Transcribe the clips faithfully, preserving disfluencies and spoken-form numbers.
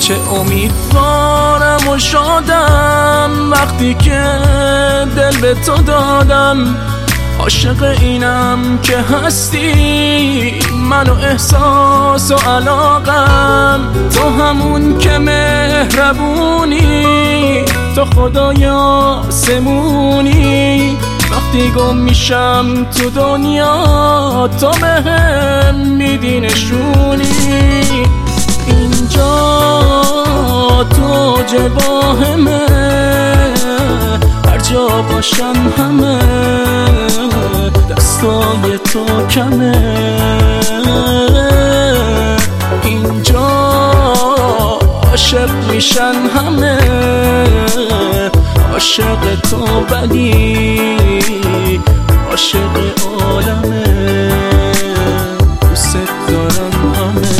چه امیدوارم و شادم وقتی که دل به تو دادم. عاشق اینم که هستی، من و احساس و علاقم. تو همون که مهربونی، تو خدای آسمونی. وقتی گم میشم تو دنیا، تو بهم میدی نشونی. اینجا تو جواهمه، هر جا باشم همه دستای تو کمه. اینجا عاشق میشن همه، عاشق تو ولی عاشق عالمه. دوست دارم همه.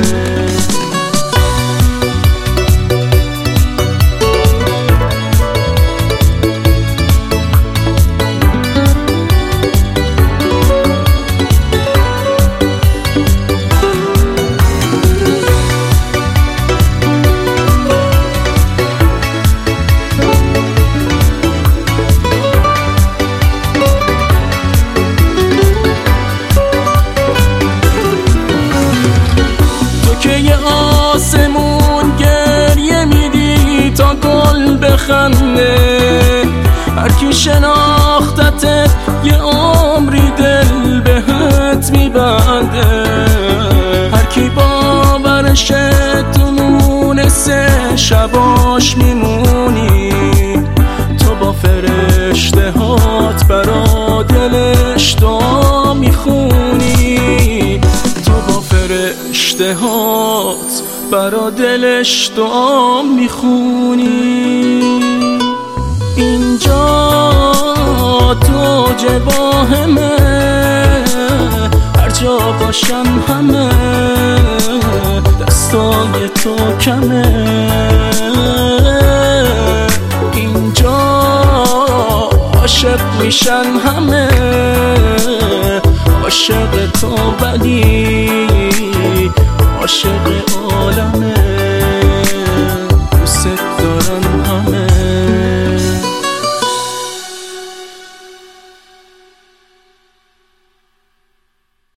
آسمون گریه میدی تا گل بخنده، هر کی شناختت یه عمری دل بهت میبنده. هر کی باورشه تو مونسه شباش میمونی، تو با فرشته هات برا دلش دعا میخونی. تو با فرشته هات برا دلش دعا میخونی. اینجا تو جواهمه، هر جا باشم همه دستای تو کمه. اینجا عاشق میشن همه، عاشق تو ولی عاشق عالمه.